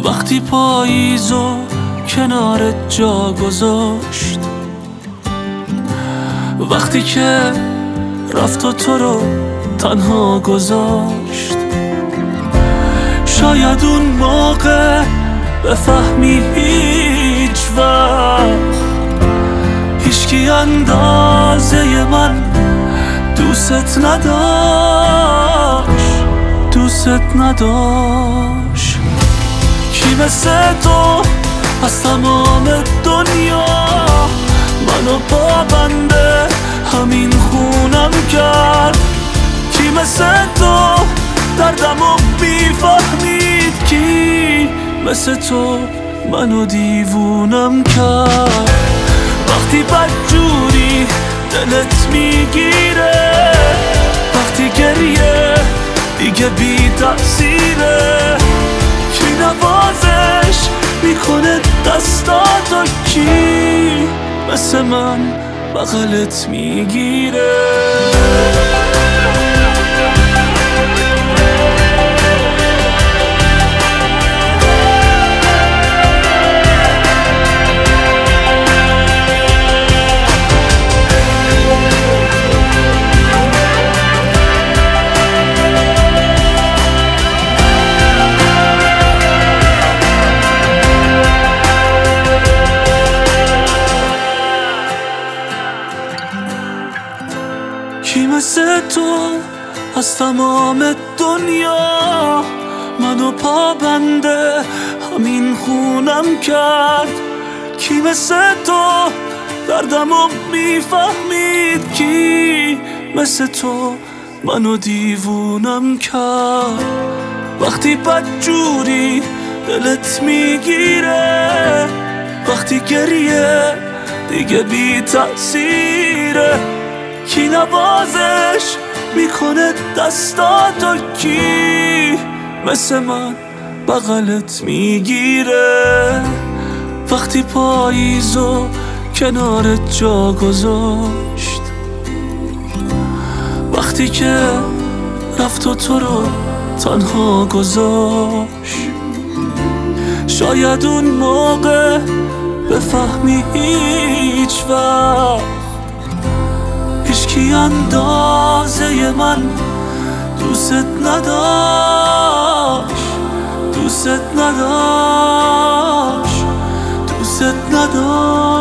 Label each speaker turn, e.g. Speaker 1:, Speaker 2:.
Speaker 1: وقتی پاییزو کنارت جا گذاشت، وقتی که رفت و تو رو تنها گذاشت. شاید اون موقع بفهمی هیچ وقت هیچکی اندازه من دوست نداشت. کی مثل تو از تمام دنیا منو پابنده همین خونم کرد؟ کی مثل تو دردمو بیفهمید؟ کی مثل تو منو دیوونم کرد؟ وقتی بدجوری دلت میگیره، وقتی گریه دیگه بی تأثیره، کی نوازش میکنه دستاتو؟ کی مثل من بغلت میگیره؟ کی مثل تو از تمام دنیا منو پابنده همین خونم کرد؟ کی مثل تو دردمو میفهمید؟ کی مثل تو منو دیوونم کرد؟ وقتی بدجوری دلت میگیره، وقتی گریه دیگه بی تأثیره، کی نوازش میکنه دستاتو؟ کی مثل من بغلت میگیره؟ وقتی پاییزو کنارت جا گذاشت، وقتی که رفت و تو رو تنها گذاشت. شاید اون موقع بفهمی هیچ وقت هیچکی اندازه من دوست نداشت.